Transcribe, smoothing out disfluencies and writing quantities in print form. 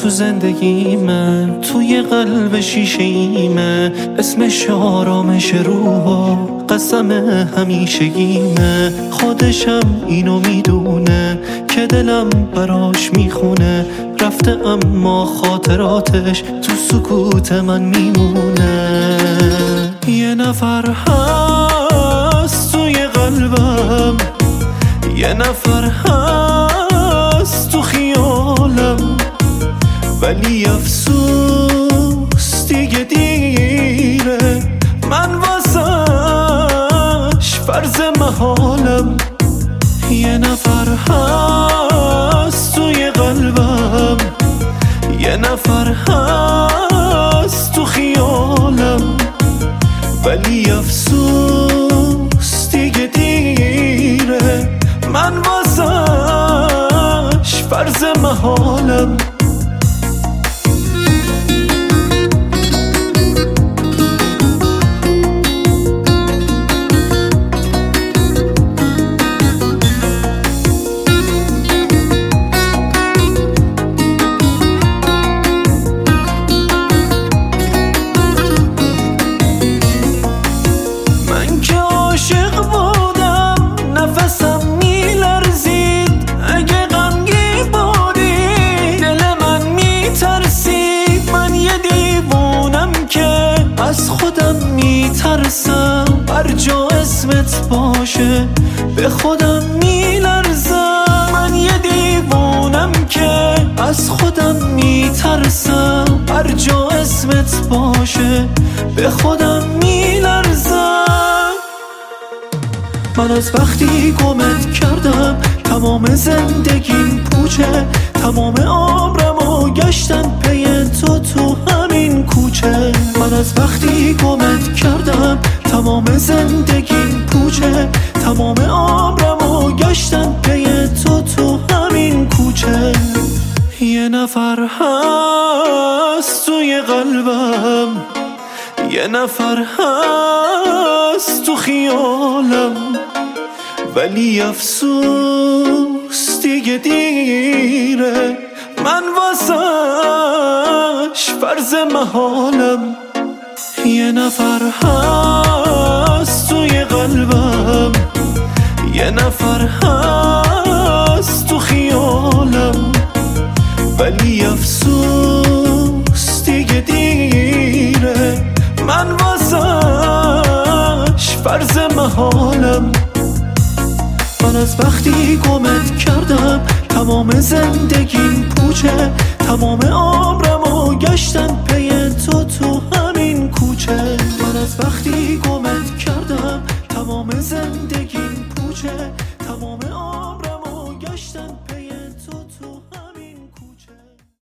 تو زندگیمه، توی قلب شیشه ایمه، اسمش آرامش روح، قسم همیشگیمه. خودشم اینو میدونه که دلم براش میخونه، رفته اما خاطراتش تو سکوت من میمونه. یه نفر هست توی قلبم، یه نفر هست تو خیالم، ولی افسوس دیگه دیره، من واسش فرض محالم. یه نفر هست توی قلبم، یه نفر هست تو خیالم، ولی افسوس دیگه دیره، من واسش فرض محالم. از خودم میترسم، هر جا اسمت باشه به خودم میلرزم. من یه دیوونم که از خودم میترسم، هر جا اسمت باشه به خودم میلرزم. من از وقتی گمت کردم تمام زندگیم پوچه، تمام عمرمو گشتم پی تو همین کوچه. من از وقتی گمت کردم تمام زندگیم پوچه، تمام عمرمو گشتم پی تو همین کوچه. یه نفر هست توی قلبم، یه نفر هست تو خیالم، ولی افسوس دیگه دیره، من واسش فرض محالم. یه نفر هست توی قلبم، یه نفر هست تو خیالم، ولی افسوس دیگه دیره، من واسش فرض محالم. من از وقتی گمت کردم تمام زندگیم پوچه، تمام عمرمو گشتم